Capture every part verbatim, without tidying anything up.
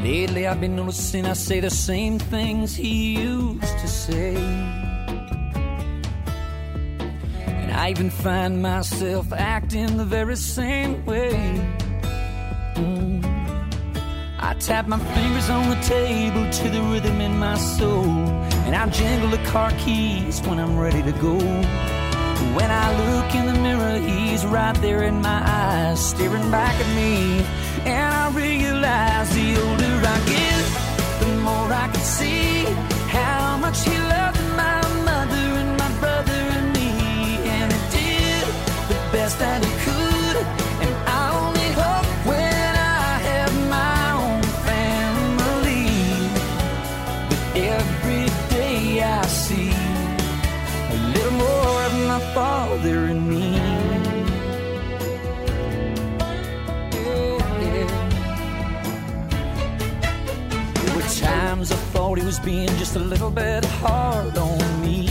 Lately I've been noticing I say the same things he used to say. And I even find myself acting the very same way. mm. I tap my fingers on the table to the rhythm in my soul, and I jingle the car keys when I'm ready to go. When I look in the mirror, he's right there in my eyes, staring back at me. And I realize the older I get, the more I can see how much he loved my mother and my brother and me. And he did the best that he could, and I only hope when I have my own family that every day I see a little more of my father and me. Times I thought he was being just a little bit hard on me,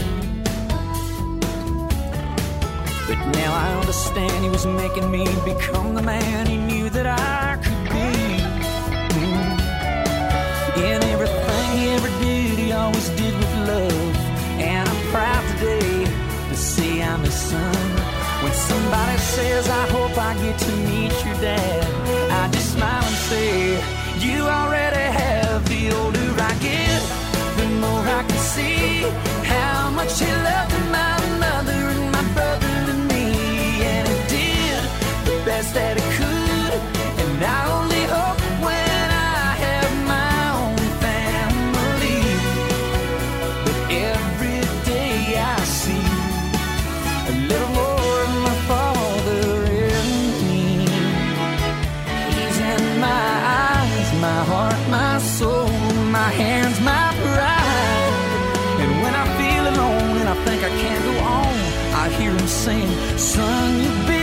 but now I understand he was making me become the man he knew that I could be. mm. In everything he ever did, he always did with love, and I'm proud today to say I'm his son. When somebody says I hope I get to meet your dad, I just smile and say, you already have. The older I get, the more I can see how much he loved my mother and my brother and me. And he did the best that he could, and I only hope when I have my own family that every day I see a little more of my father in me. He's in my eyes, my heart, my soul, my hands, my pride. And when I feel alone and I think I can't go on, I hear him sing, son, you'll be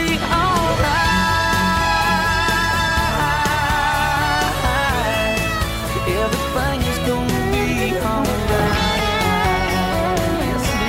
alright. Everything is gonna be alright. Yes, it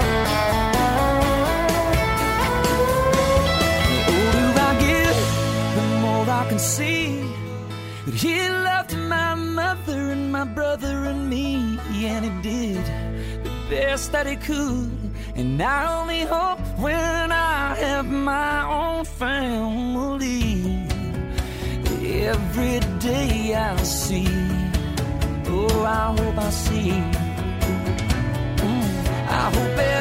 is. The older I get, the more I can see that he loved my mother and my brother and me, and he did the best that he could. And I only hope when I have my own family, every day I'll see, oh, I hope I see, mm, I hope